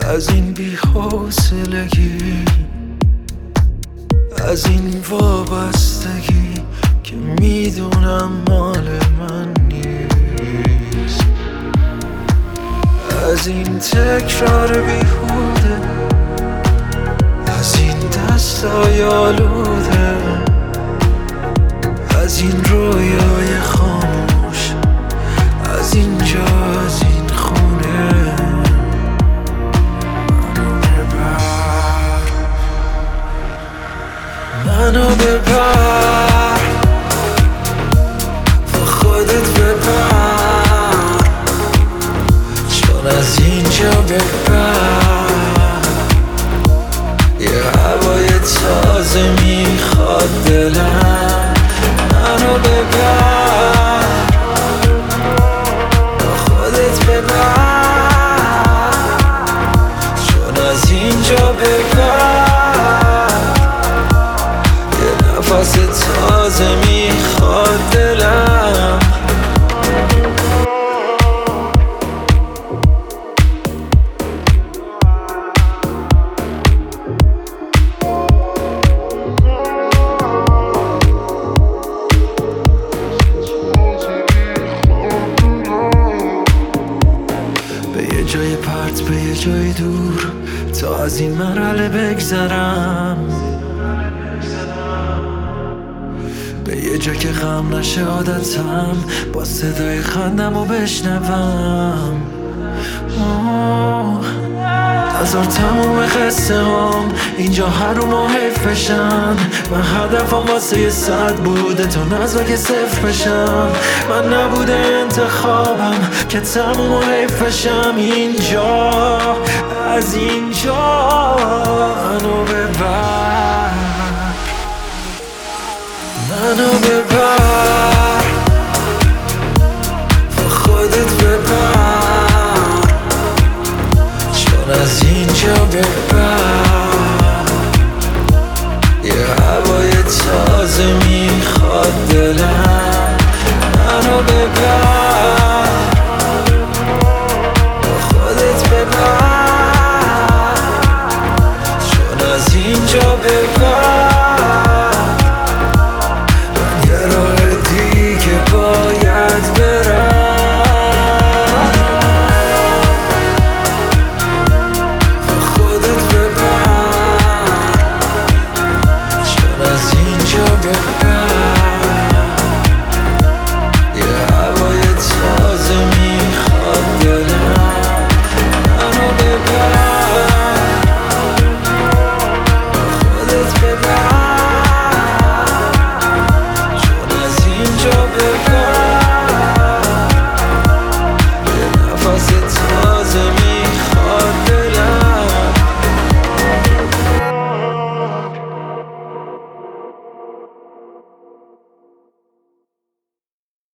از این بی‌حوصلگی، از این وابستگی که میدونم مال من نیست، از این تکرار بیهوده، از این دستای آلوده، از این رویای خاموش، از اینجا، از این خونه. منو ببر با خودت ببر، چون از اینجا ببر یه هوای تازه میخواد دلم. منو ببر با خودت ببر، چون از اینجا ببر نفس تازه میخواد دلم. به یه جای پرت، به یه جای دور، تا از این مرحله بگذرم، به یه جا که غم نشه عادتم، با صدای خندم رو بشنوم. نذار تموم قصه هم اینجا حروم و حیف بشن. من هدفم واسه یه 100 بوده تا نذار که 0 بشم. من نبوده انتخابم که تموم و حیف بشم. اینجا، از اینجا منو ببر، منو ببر با خودت ببر، چون از اینجا ببر